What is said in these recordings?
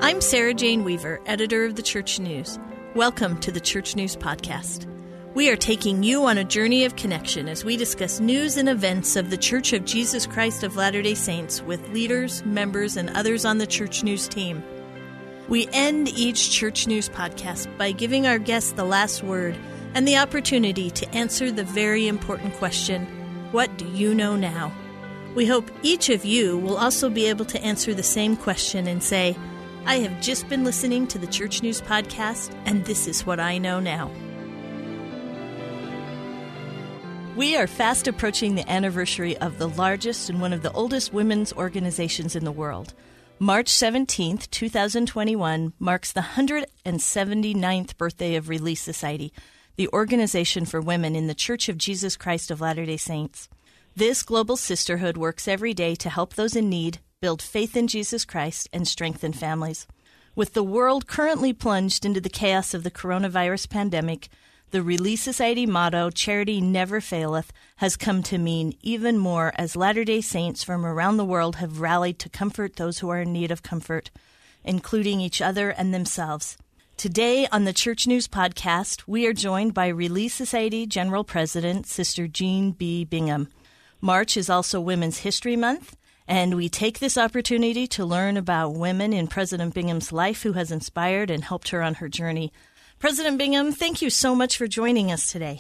I'm Sarah Jane Weaver, editor of the Church News. Welcome to the Church News Podcast. We are taking you on a journey of connection as we discuss news and events of the Church of Jesus Christ of Latter-day Saints with leaders, members, and others on the Church News team. We end each Church News podcast by giving our guests the last word and the opportunity to answer the very important question, what do you know now? We hope each of you will also be able to answer the same question and say, I have just been listening to the Church News Podcast, and this is what I know now. We are fast approaching the anniversary of the largest and one of the oldest women's organizations in the world. March 17th, 2021 marks the 179th birthday of Relief Society, the organization for women in the Church of Jesus Christ of Latter-day Saints. This global sisterhood works every day to help those in need, build faith in Jesus Christ, and strengthen families. With the world currently plunged into the chaos of the coronavirus pandemic, the Relief Society motto, Charity Never Faileth, has come to mean even more as Latter-day Saints from around the world have rallied to comfort those who are in need of comfort, including each other and themselves. Today on the Church News Podcast, we are joined by Relief Society General President, Sister Jean B. Bingham. March is also Women's History Month, and we take this opportunity to learn about women in President Bingham's life who has inspired and helped her on her journey. President Bingham, thank you so much for joining us today.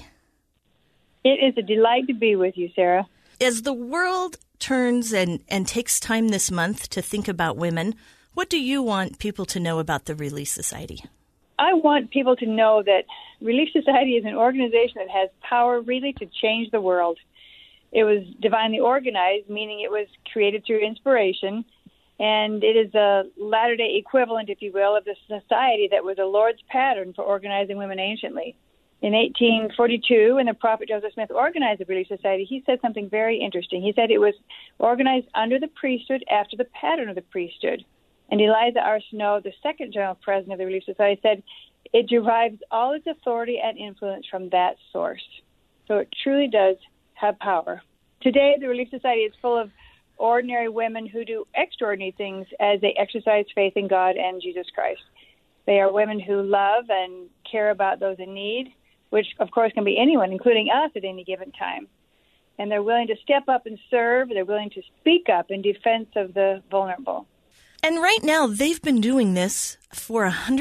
It is a delight to be with you, Sarah. As the world turns and takes time this month to think about women, what do you want people to know about the Relief Society? I want people to know that Relief Society is an organization that has power really to change the world. It was divinely organized, meaning it was created through inspiration, and it is a latter-day equivalent, if you will, of the society that was the Lord's pattern for organizing women anciently. In 1842, when the prophet Joseph Smith organized the Relief Society, he said something very interesting. He said it was organized under the priesthood after the pattern of the priesthood. And Eliza R. Snow, the second general president of the Relief Society, said it derives all its authority and influence from that source. So it truly does have power. Today, the Relief Society is full of ordinary women who do extraordinary things as they exercise faith in God and Jesus Christ. They are women who love and care about those in need, which, of course, can be anyone, including us at any given time. And they're willing to step up and serve. They're willing to speak up in defense of the vulnerable. And right now, they've been doing this for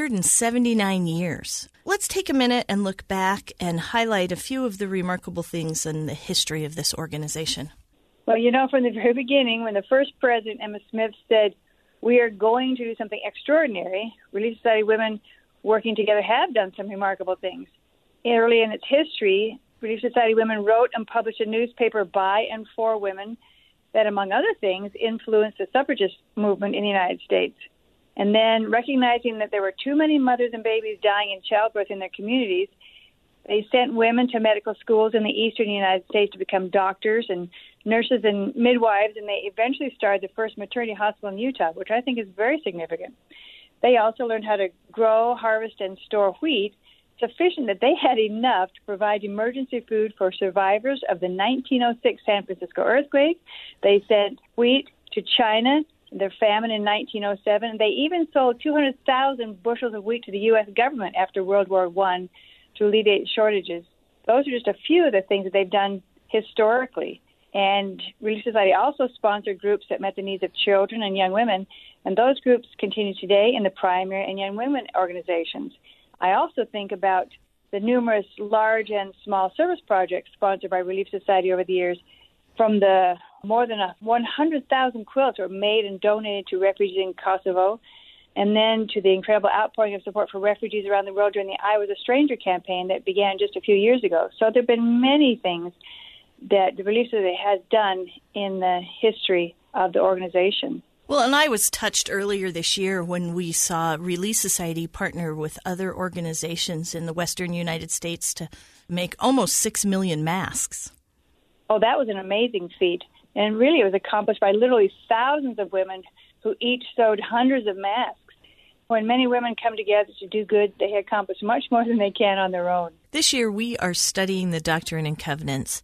179 years. Let's take a minute and look back and highlight a few of the remarkable things in the history of this organization. Well, from the very beginning, when the first president, Emma Smith, said, we are going to do something extraordinary, Relief Society women working together have done some remarkable things. Early in its history, Relief Society women wrote and published a newspaper by and for women that, among other things, influenced the suffragist movement in the United States. And then, recognizing that there were too many mothers and babies dying in childbirth in their communities, they sent women to medical schools in the eastern United States to become doctors and nurses and midwives, and they eventually started the first maternity hospital in Utah, which I think is very significant. They also learned how to grow, harvest, and store wheat sufficient that they had enough to provide emergency food for survivors of the 1906 San Francisco earthquake. They sent wheat to China, their famine in 1907. They even sold 200,000 bushels of wheat to the U.S. government after World War I to alleviate shortages. Those are just a few of the things that they've done historically. And Relief Society also sponsored groups that met the needs of children and young women, and those groups continue today in the primary and young women organizations. I also think about the numerous large and small service projects sponsored by Relief Society over the years, from the more than 100,000 quilts were made and donated to refugees in Kosovo, and then to the incredible outpouring of support for refugees around the world during the I Was a Stranger campaign that began just a few years ago. So there have been many things that the Relief Society has done in the history of the organization. Well, and I was touched earlier this year when we saw Relief Society partner with other organizations in the western United States to make almost 6 million masks. Oh, that was an amazing feat. And really it was accomplished by literally thousands of women who each sewed hundreds of masks. When many women come together to do good, they accomplish much more than they can on their own. This year we are studying the Doctrine and Covenants.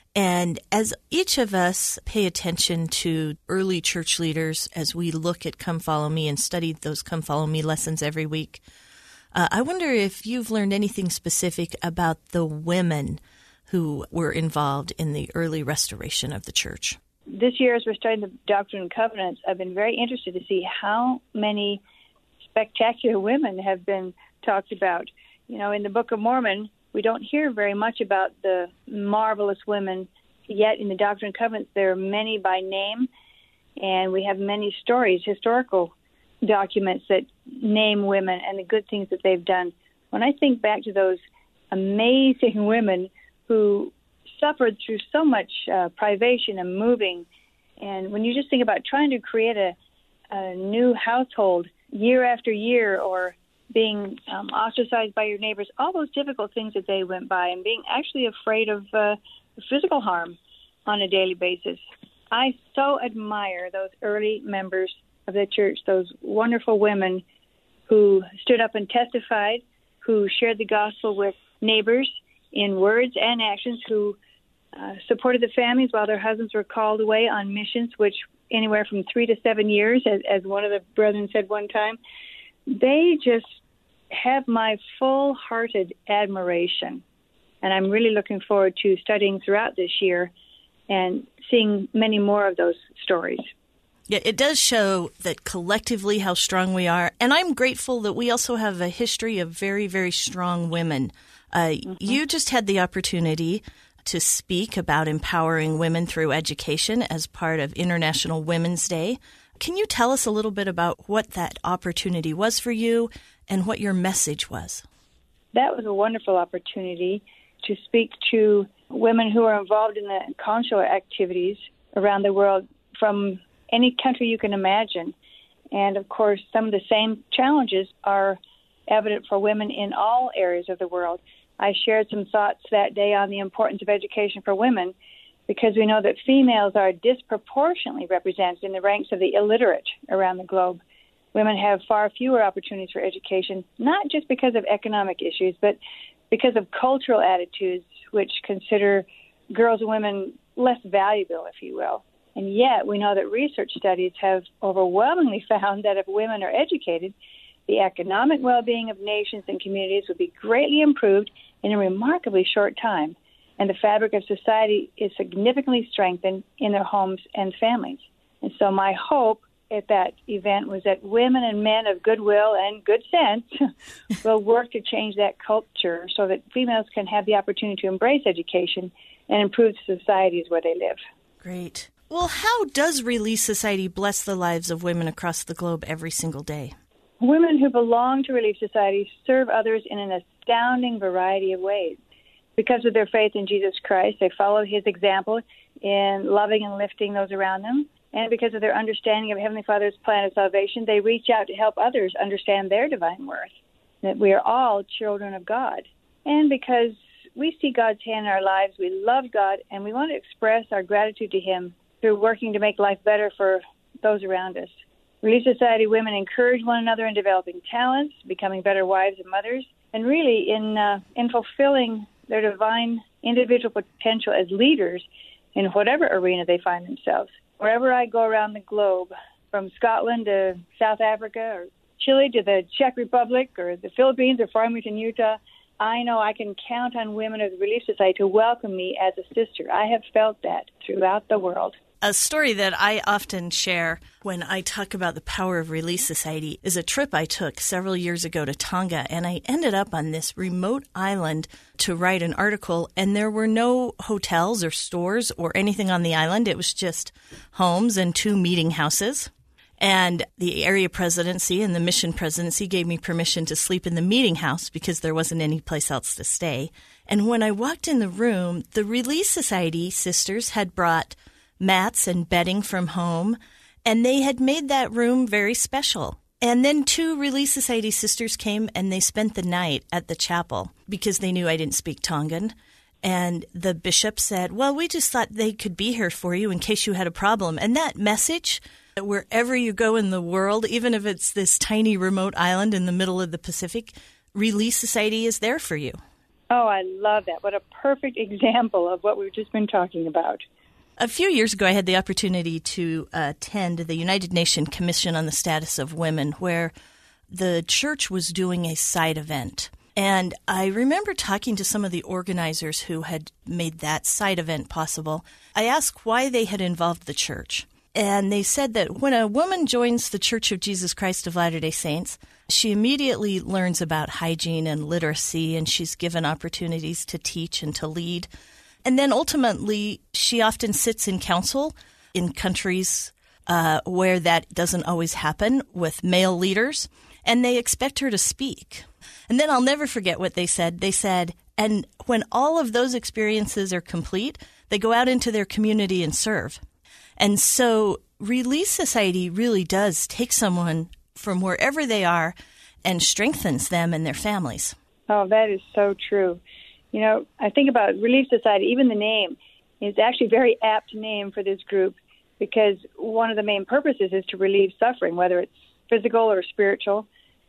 And as each of us pay attention to early church leaders as we look at Come Follow Me and study those Come Follow Me lessons every week, I wonder if you've learned anything specific about the women who were involved in the early restoration of the church. This year, as we're studying the Doctrine and Covenants, I've been very interested to see how many spectacular women have been talked about. You know, in the Book of Mormon, we don't hear very much about the marvelous women, yet in the Doctrine and Covenants there are many by name, and we have many stories, historical documents that name women and the good things that they've done. When I think back to those amazing women who suffered through so much privation and moving, and when you just think about trying to create a new household year after year, or being ostracized by your neighbors, all those difficult things that they went by, and being actually afraid of physical harm on a daily basis. I so admire those early members of the church, those wonderful women who stood up and testified, who shared the gospel with neighbors in words and actions, who supported the families while their husbands were called away on missions, which anywhere from 3 to 7 years, as one of the brethren said one time. They just have my full-hearted admiration, and I'm really looking forward to studying throughout this year and seeing many more of those stories. Yeah, it does show that collectively how strong we are, and I'm grateful that we also have a history of very, very strong women. You just had the opportunity to speak about empowering women through education as part of International Women's Day. Can you tell us a little bit about what that opportunity was for you and what your message was? That was a wonderful opportunity to speak to women who are involved in the consular activities around the world from any country you can imagine. And, of course, some of the same challenges are evident for women in all areas of the world. I shared some thoughts that day on the importance of education for women, because we know that females are disproportionately represented in the ranks of the illiterate around the globe. Women have far fewer opportunities for education, not just because of economic issues, but because of cultural attitudes which consider girls and women less valuable, if you will. And yet we know that research studies have overwhelmingly found that if women are educated, the economic well-being of nations and communities would be greatly improved in a remarkably short time, and the fabric of society is significantly strengthened in their homes and families. And so my hope at that event was that women and men of goodwill and good sense will work to change that culture so that females can have the opportunity to embrace education and improve societies where they live. Great. Well, how does Relief Society bless the lives of women across the globe every single day? Women who belong to Relief Society serve others in an astounding variety of ways. Because of their faith in Jesus Christ, they follow his example in loving and lifting those around them. And because of their understanding of Heavenly Father's plan of salvation, they reach out to help others understand their divine worth, that we are all children of God. And because we see God's hand in our lives, we love God, and we want to express our gratitude to him through working to make life better for those around us. Relief Society women encourage one another in developing talents, becoming better wives and mothers, and really in fulfilling their divine individual potential as leaders in whatever arena they find themselves. Wherever I go around the globe, from Scotland to South Africa or Chile to the Czech Republic or the Philippines or Farmington, Utah, I know I can count on women of the Relief Society to welcome me as a sister. I have felt that throughout the world. A story that I often share when I talk about the power of Relief Society is a trip I took several years ago to Tonga, and I ended up on this remote island to write an article, and there were no hotels or stores or anything on the island. It was just homes and 2 meeting houses. And the area presidency and the mission presidency gave me permission to sleep in the meeting house because there wasn't any place else to stay. And when I walked in the room, the Relief Society sisters had brought mats and bedding from home, and they had made that room very special. And then 2 Relief Society sisters came, and they spent the night at the chapel because they knew I didn't speak Tongan. And the bishop said, well, we just thought they could be here for you in case you had a problem. And that message, that wherever you go in the world, even if it's this tiny remote island in the middle of the Pacific, Relief Society is there for you. Oh, I love that. What a perfect example of what we've just been talking about. A few years ago, I had the opportunity to attend the United Nations Commission on the Status of Women, where the church was doing a side event. And I remember talking to some of the organizers who had made that side event possible. I asked why they had involved the church. And they said that when a woman joins the Church of Jesus Christ of Latter-day Saints, she immediately learns about hygiene and literacy, and she's given opportunities to teach and to lead. And then ultimately, she often sits in council in countries where that doesn't always happen with male leaders, and they expect her to speak. And then I'll never forget what they said. They said, and when all of those experiences are complete, they go out into their community and serve. And so Release Society really does take someone from wherever they are and strengthens them and their families. Oh, that is so true. You know, I think about Relief Society, even the name is actually a very apt name for this group, because one of the main purposes is to relieve suffering, whether it's physical or spiritual.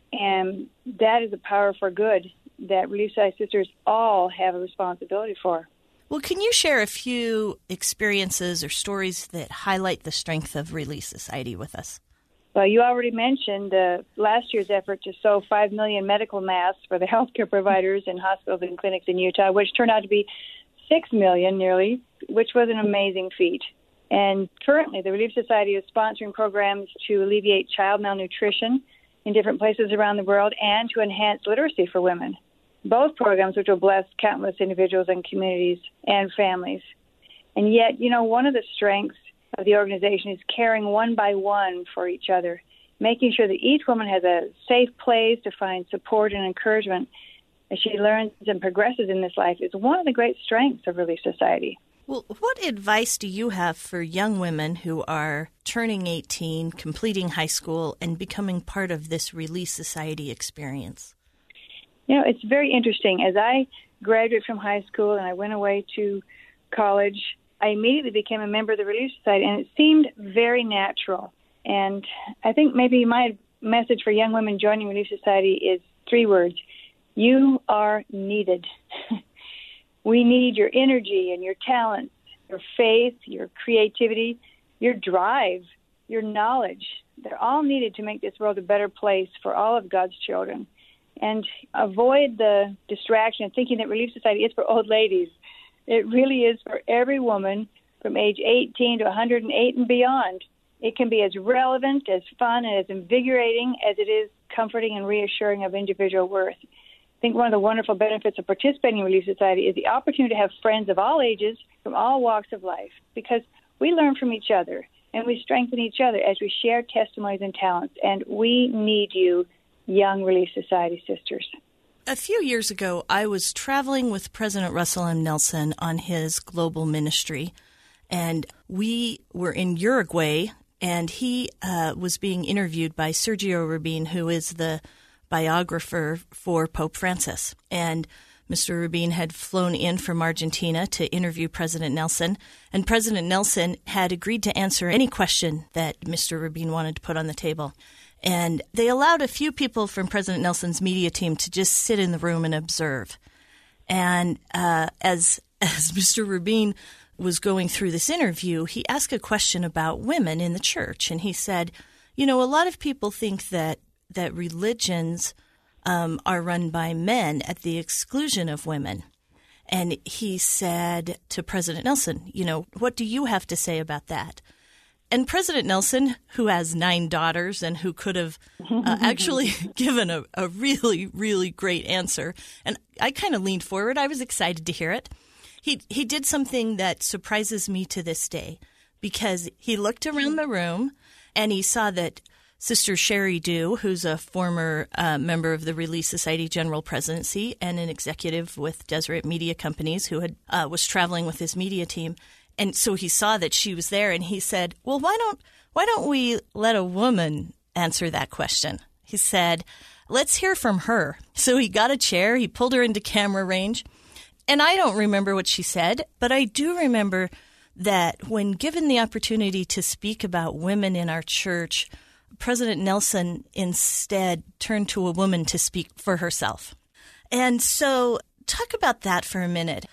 And that is a power for good that Relief Society sisters all have a responsibility for. Well, can you share a few experiences or stories that highlight the strength of Release Society with us? Well, you already mentioned last year's effort to sew 5 million medical masks for the healthcare providers in hospitals and clinics in Utah, which turned out to be 6 million nearly, which was an amazing feat. And currently, the Relief Society is sponsoring programs to alleviate child malnutrition in different places around the world and to enhance literacy for women. Both programs which will bless countless individuals and communities and families. And yet, you know, one of the strengths of the organization is caring one by one for each other, making sure that each woman has a safe place to find support and encouragement as she learns and progresses in this life is one of the great strengths of Relief Society. Well, what advice do you have for young women who are turning 18, completing high school, and becoming part of this Release Society experience? You know, it's very interesting. As I graduated from high school and I went away to college, I immediately became a member of the Relief Society, and it seemed very natural. And I think maybe my message for young women joining Relief Society is 3 words. You are needed. We need your energy and your talents, your faith, your creativity, your drive, your knowledge. They're all needed to make this world a better place for all of God's children. And avoid the distraction of thinking that Relief Society is for old ladies. It really is for every woman from age 18 to 108 and beyond. It can be as relevant, as fun, and as invigorating as it is comforting and reassuring of individual worth. I think one of the wonderful benefits of participating in Relief Society is the opportunity to have friends of all ages from all walks of life, because we learn from each other and we strengthen each other as we share testimonies and talents. And we need you, young Relief Society sisters. A few years ago, I was traveling with President Russell M. Nelson on his global ministry, and we were in Uruguay, and he was being interviewed by Sergio Rubin, who is the biographer for Pope Francis. And Mr. Rubin had flown in from Argentina to interview President Nelson, and President Nelson had agreed to answer any question that Mr. Rubin wanted to put on the table. And they allowed a few people from President Nelson's media team to just sit in the room and observe. And as Mr. Rubin was going through this interview, he asked a question about women in the church. And he said, you know, a lot of people think that religions are run by men at the exclusion of women. And he said to President Nelson, you know, what do you have to say about that? And President Nelson, who has 9 daughters and who could have actually given a really, really great answer, and I kind of leaned forward. I was excited to hear it. He did something that surprises me to this day, because he looked around the room and he saw that Sister Sherry Dew, who's a former member of the Release Society General Presidency and an executive with Deseret Media Companies, who was traveling with his media team. And so he saw that she was there, and he said, well, why don't we let a woman answer that question? He said, let's hear from her. So he got a chair, he pulled her into camera range, and I don't remember what she said, but I do remember that when given the opportunity to speak about women in our church, President Nelson instead turned to a woman to speak for herself. And so Talk about that for a minute.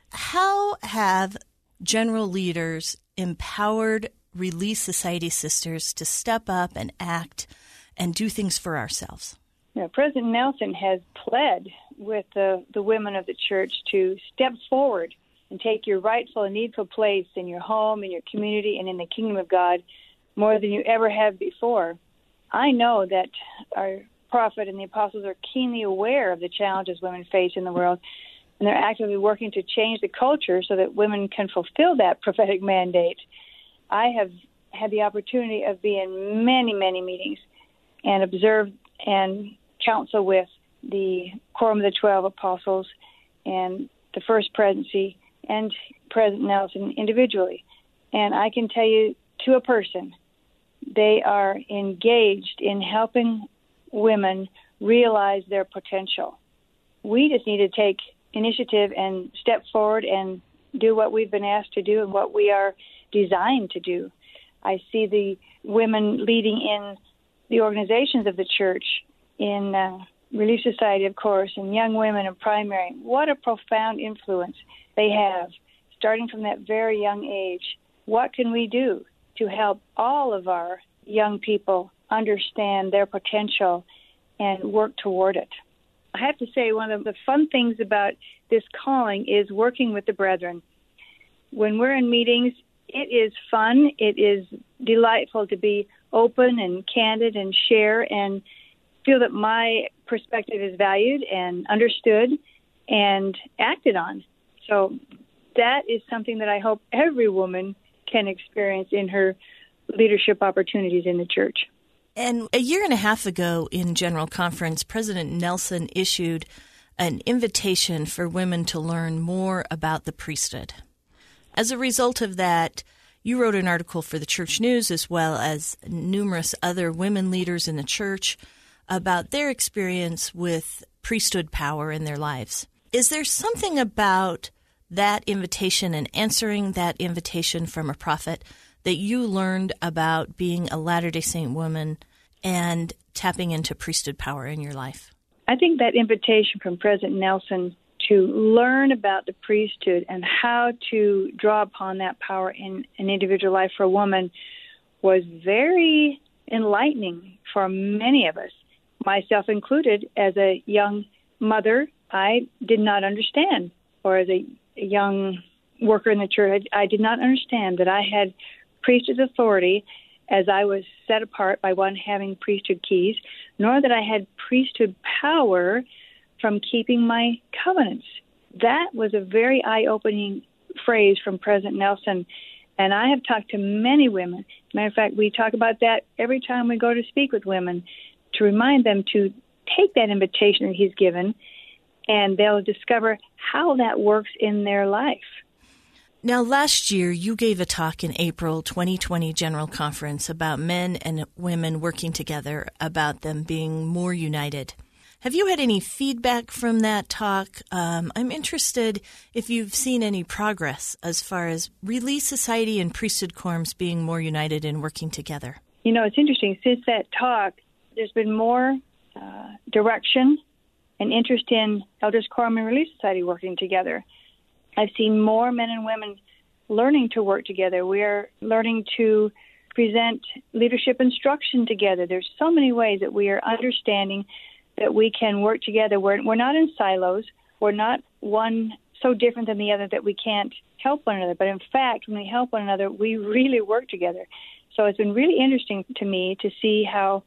How have general leaders empowered Relief Society sisters to step up and act and do things for ourselves? President Nelson has pled with the women of the church to step forward and take your rightful and needful place in your home, in your community, and in the kingdom of God more than you ever have before. I know that our prophet and the apostles are keenly aware of the challenges women face in the world, and they're actively working to change the culture so that women can fulfill that prophetic mandate. I have had the opportunity of being in many, many meetings and observed and counsel with the Quorum of the 12 Apostles and the First Presidency and President Nelson individually. And I can tell you to a person, they are engaged in helping women realize their potential. We just need to take initiative and step forward and do what we've been asked to do and what we are designed to do. I see the women leading in the organizations of the church, in Relief Society, of course, and young women in primary. What a profound influence they have, starting from that very young age. What can we do to help all of our young people understand their potential and work toward it? I have to say, one of the fun things about this calling is working with the brethren. When we're in meetings, it is fun. It is delightful to be open and candid and share and feel that my perspective is valued and understood and acted on. So that is something that I hope every woman can experience in her leadership opportunities in the church. And a year and a half ago in General Conference, President Nelson issued an invitation for women to learn more about the priesthood. As a result of that, you wrote an article for the Church News, as well as numerous other women leaders in the church, about their experience with priesthood power in their lives. Is there something about that invitation and answering that invitation from a prophet that you learned about being a Latter-day Saint woman and tapping into priesthood power in your life? I think that invitation from President Nelson to learn about the priesthood and how to draw upon that power in an individual life for a woman was very enlightening for many of us, myself included. As a young mother, I did not understand, or as a young worker in the church, I did not understand that I had priesthood authority as I was set apart by one having priesthood keys, nor that I had priesthood power from keeping my covenants. That was a very eye-opening phrase from President Nelson, and I have talked to many women. Matter of fact, we talk about that every time we go to speak with women, to remind them to take that invitation that he's given, and they'll discover how that works in their life. Now, last year, you gave a talk in April 2020 General Conference about men and women working together, about them being more united. Have you had any feedback from that talk? I'm interested if you've seen any progress as far as Relief Society and priesthood quorums being more united and working together. You know, it's interesting. Since that talk, there's been more direction and interest in Elders Quorum and Relief Society working together. I've seen more men and women learning to work together. We are learning to present leadership instruction together. There's so many ways that we are understanding that we can work together. We're not in silos. We're not one so different than the other that we can't help one another. But in fact, when we help one another, we really work together. So it's been really interesting to me to see how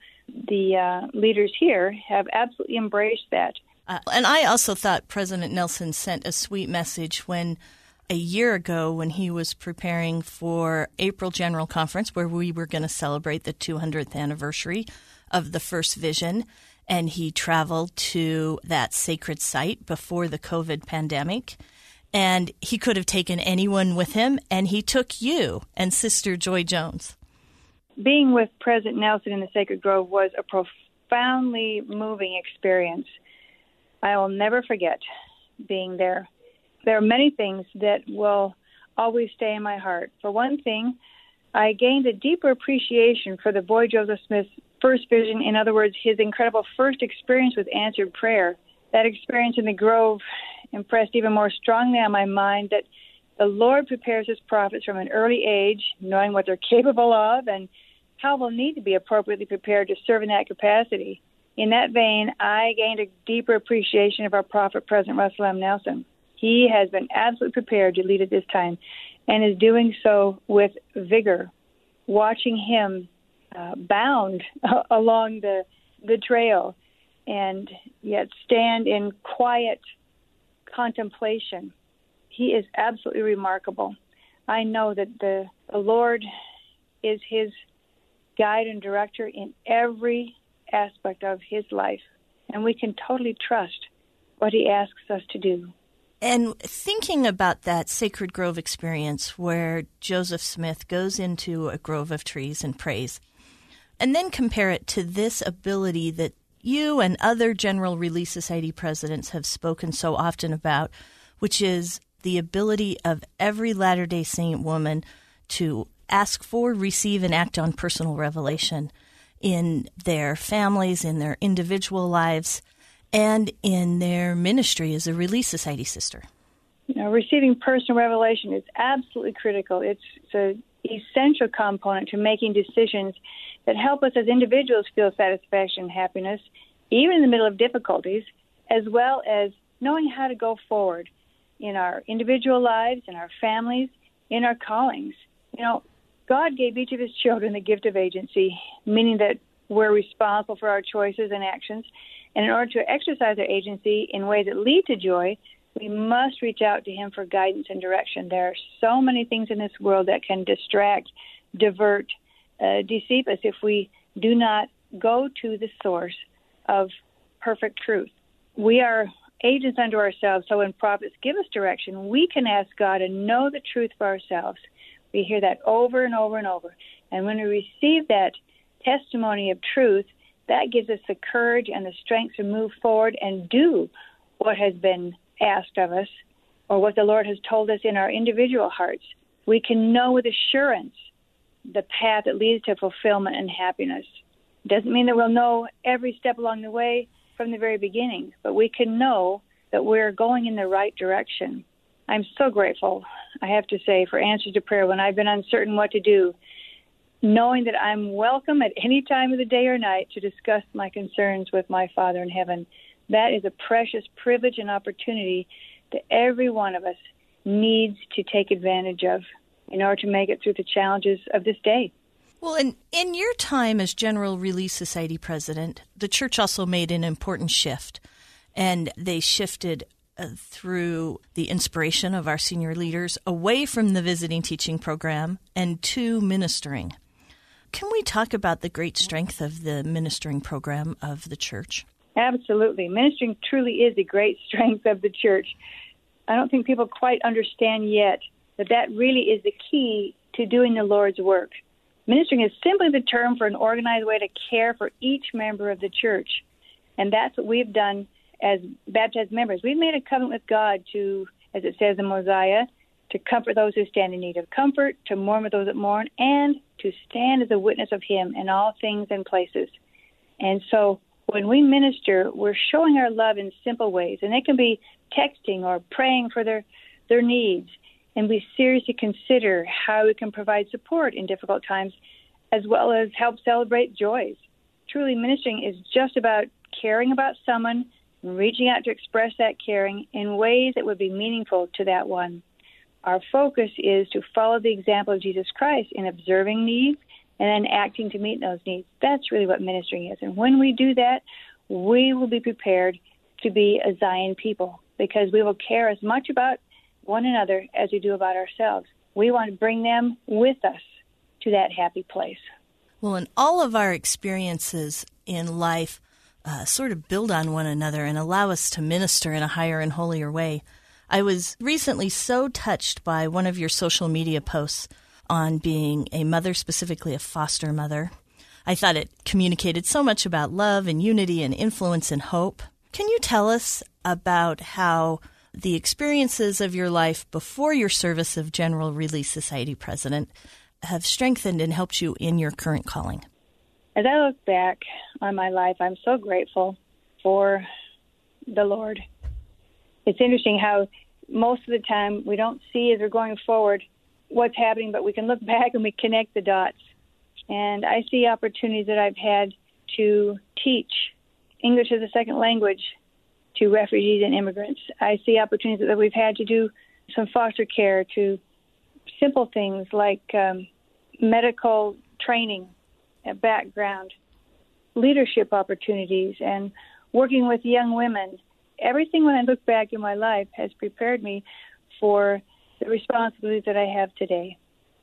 the leaders here have absolutely embraced that. And I also thought President Nelson sent a sweet message when a year ago, when he was preparing for April General Conference, where we were going to celebrate the 200th anniversary of the first vision, and he traveled to that sacred site before the COVID pandemic. And he could have taken anyone with him, and he took you and Sister Joy Jones. Being with President Nelson in the Sacred Grove was a profoundly moving experience. I will never forget being there. There are many things that will always stay in my heart. For one thing, I gained a deeper appreciation for the boy Joseph Smith's first vision. In other words, his incredible first experience with answered prayer. That experience in the Grove impressed even more strongly on my mind that the Lord prepares his prophets from an early age, knowing what they're capable of and how they'll need to be appropriately prepared to serve in that capacity. In that vein, I gained a deeper appreciation of our prophet, President Russell M. Nelson. He has been absolutely prepared to lead at this time and is doing so with vigor. Watching him bound along the trail and yet stand in quiet contemplation. He is absolutely remarkable. I know that the Lord is his guide and director in every aspect of his life, and we can totally trust what he asks us to do. And thinking about that Sacred Grove experience where Joseph Smith goes into a grove of trees and prays, and then compare it to this ability that you and other General Release Society presidents have spoken so often about, which is the ability of every Latter-day Saint woman to ask for, receive, and act on personal revelation in their families, in their individual lives, and in their ministry as a Release Society sister. Receiving personal revelation is absolutely critical. It's an essential component to making decisions that help us as individuals feel satisfaction and happiness, even in the middle of difficulties, as well as knowing how to go forward in our individual lives, in our families, in our callings. God gave each of his children the gift of agency, meaning that we're responsible for our choices and actions. And in order to exercise our agency in ways that lead to joy, we must reach out to him for guidance and direction. There are so many things in this world that can distract, divert, deceive us if we do not go to the source of perfect truth. We are agents unto ourselves, so when prophets give us direction, we can ask God and know the truth for ourselves. We hear that over and over and over. And when we receive that testimony of truth, that gives us the courage and the strength to move forward and do what has been asked of us or what the Lord has told us in our individual hearts. We can know with assurance the path that leads to fulfillment and happiness. Doesn't mean that we'll know every step along the way from the very beginning, but we can know that we're going in the right direction. I'm so grateful, I have to say, for answers to prayer when I've been uncertain what to do, knowing that I'm welcome at any time of the day or night to discuss my concerns with my Father in heaven. That is a precious privilege and opportunity that every one of us needs to take advantage of in order to make it through the challenges of this day. Well, in your time as General Release Society president, the church also made an important shift, and they shifted through the inspiration of our senior leaders away from the visiting teaching program and to ministering. Can we talk about the great strength of the ministering program of the church? Absolutely. Ministering truly is the great strength of the church. I don't think people quite understand yet that really is the key to doing the Lord's work. Ministering is simply the term for an organized way to care for each member of the church. And that's what we've done as baptized members. We've made a covenant with God to, as it says in Mosiah, to comfort those who stand in need of comfort, to mourn with those that mourn, and to stand as a witness of him in all things and places. And so when we minister, we're showing our love in simple ways. And it can be texting or praying for their needs. And we seriously consider how we can provide support in difficult times, as well as help celebrate joys. Truly, ministering is just about caring about someone and reaching out to express that caring in ways that would be meaningful to that one. Our focus is to follow the example of Jesus Christ in observing needs and then acting to meet those needs. That's really what ministering is. And when we do that, we will be prepared to be a Zion people, because we will care as much about one another as we do about ourselves. We want to bring them with us to that happy place. Well, and all of our experiences in life sort of build on one another and allow us to minister in a higher and holier way. I was recently so touched by one of your social media posts on being a mother, specifically a foster mother. I thought it communicated so much about love and unity and influence and hope. Can you tell us about how the experiences of your life before your service of General Release Society president have strengthened and helped you in your current calling? As I look back on my life, I'm so grateful for the Lord. it's interesting how most of the time we don't see as we're going forward what's happening, but we can look back and we connect the dots. And I see opportunities that I've had to teach English as a second language to refugees and immigrants. I see opportunities that we've had to do some foster care, to simple things like medical training, background, leadership opportunities, and working with young women. Everything when I look back in my life has prepared me for the responsibilities that I have today.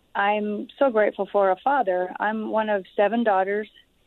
I'm so grateful for a father. I'm one of 7 daughters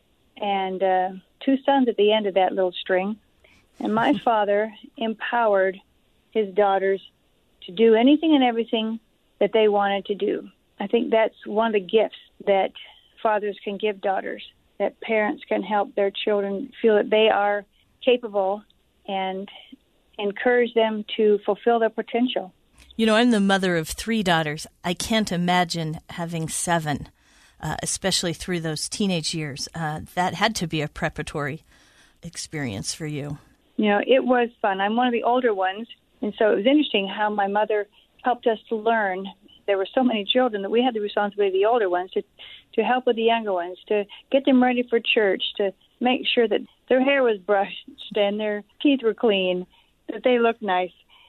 and 2 sons at the end of that little string. And my father empowered his daughters to do anything and everything that they wanted to do. I think that's one of the gifts that fathers can give daughters, that parents can help their children feel that they are capable and encourage them to fulfill their potential. You know, I'm the mother of 3 daughters. I can't imagine having 7, especially through those teenage years. That had to be a preparatory experience for you. You know, it was fun. I'm one of the older ones, and so it was interesting how my mother helped us to learn. There were so many children that we had the responsibility of the older ones to help with the younger ones, to get them ready for church, to make sure that their hair was brushed and their teeth were clean, that they looked nice,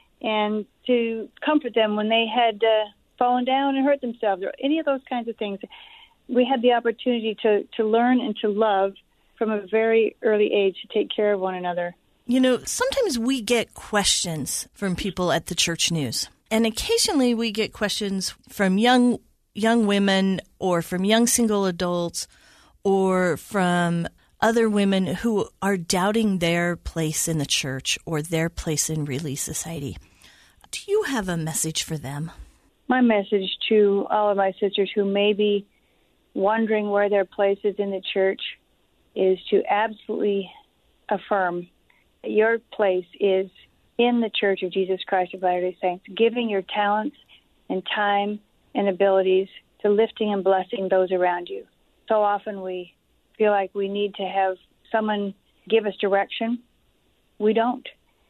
and to comfort them when they had fallen down and hurt themselves or any of those kinds of things. We had the opportunity to learn and to love from a very early age, to take care of one another. You know, sometimes we get questions from people at the Church News, and occasionally we get questions from young women or from young single adults or from other women who are doubting their place in the church or their place in Relief Society. Do you have a message for them? My message to all of my sisters who may be wondering where their place is in the church is to absolutely affirm that your place is in the Church of Jesus Christ of Latter-day Saints, giving your talents and time and abilities to lifting and blessing those around you. So often we feel like we need to have someone give us direction. We don't.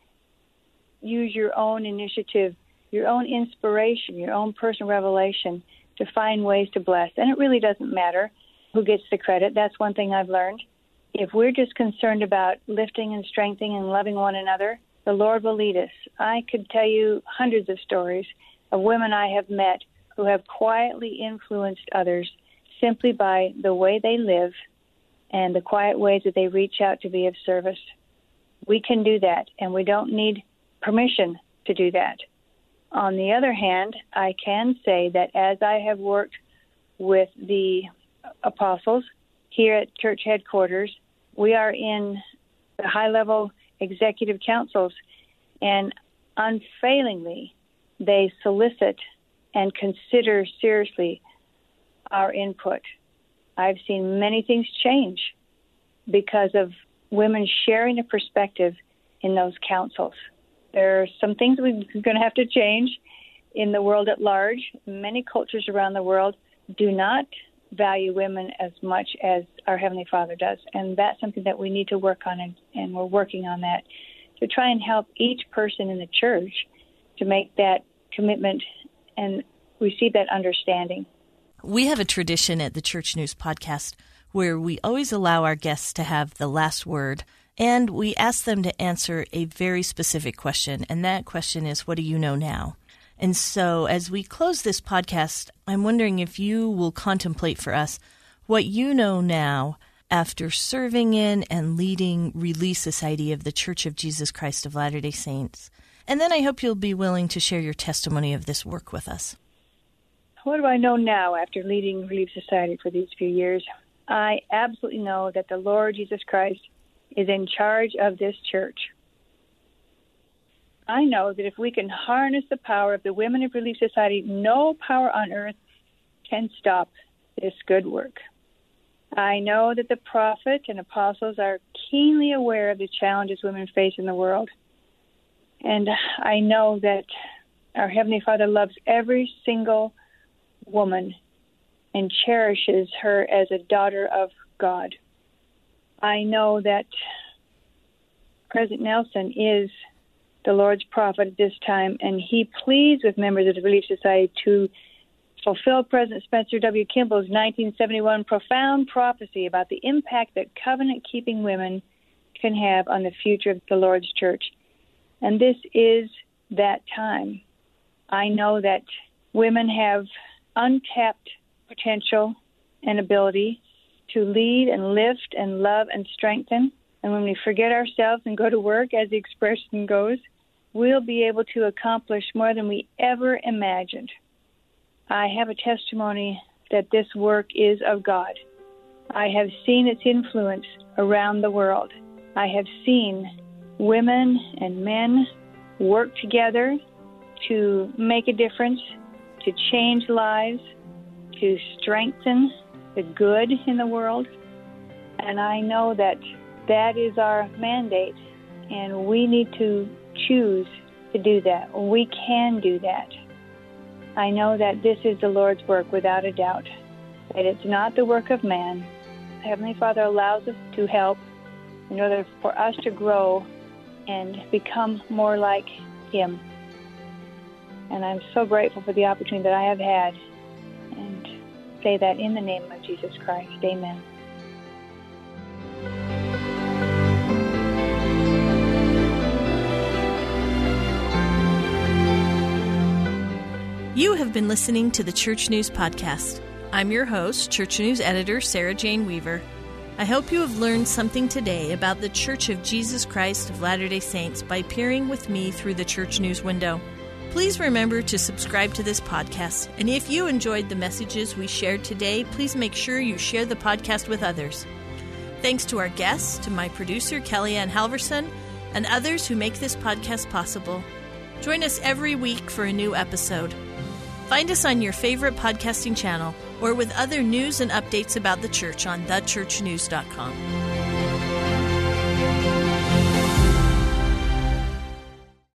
Use your own initiative, your own inspiration, your own personal revelation to find ways to bless. And it really doesn't matter who gets the credit. That's one thing I've learned. If we're just concerned about lifting and strengthening and loving one another, the Lord will lead us. I could tell you hundreds of stories of women I have met who have quietly influenced others simply by the way they live and the quiet ways that they reach out to be of service. We can do that, and we don't need permission to do that. On the other hand, I can say that as I have worked with the apostles here at church headquarters, we are in the high-level executive councils, and unfailingly they solicit and consider seriously our input. I've seen many things change because of women sharing a perspective in those councils. There are some things we're going to have to change in the world at large. Many cultures around the world do not value women as much as our Heavenly Father does, and that's something that we need to work on, and we're working on that to try and help each person in the church to make that commitment and receive that understanding. We have a tradition at the Church News Podcast where we always allow our guests to have the last word, and we ask them to answer a very specific question, and that question is, what do you know now? And so as we close this podcast, I'm wondering if you will contemplate for us what you know now after serving in and leading Relief Society of the Church of Jesus Christ of Latter-day Saints. And then I hope you'll be willing to share your testimony of this work with us. What do I know now after leading Relief Society for these few years? I absolutely know that the Lord Jesus Christ is in charge of this church. I know that if we can harness the power of the women of Relief Society, no power on earth can stop this good work. I know that the prophet and apostles are keenly aware of the challenges women face in the world. And I know that our Heavenly Father loves every single woman and cherishes her as a daughter of God. I know that President Nelson is the Lord's prophet at this time, and he pleads with members of the Relief Society to fulfill President Spencer W. Kimball's 1971 profound prophecy about the impact that covenant-keeping women can have on the future of the Lord's church. And this is that time. I know that women have untapped potential and ability to lead and lift and love and strengthen. And when we forget ourselves and go to work, as the expression goes, we'll be able to accomplish more than we ever imagined. I have a testimony that this work is of God. I have seen its influence around the world. I have seen women and men work together to make a difference, to change lives, to strengthen the good in the world. And I know that that is our mandate, and we need to choose to do that. We can do that. I know that this is the Lord's work without a doubt, that it's not the work of man. Heavenly Father allows us to help in order for us to grow and become more like Him. And I'm so grateful for the opportunity that I have had, and say that in the name of Jesus Christ. Amen. You have been listening to the Church News Podcast. I'm your host, Church News Editor Sarah Jane Weaver. I hope you have learned something today about the Church of Jesus Christ of Latter-day Saints by peering with me through the Church News window. Please remember to subscribe to this podcast, and if you enjoyed the messages we shared today, please make sure you share the podcast with others. Thanks to our guests, to my producer, Kellyanne Halverson, and others who make this podcast possible. Join us every week for a new episode. Find us on your favorite podcasting channel or with other news and updates about the church on thechurchnews.com.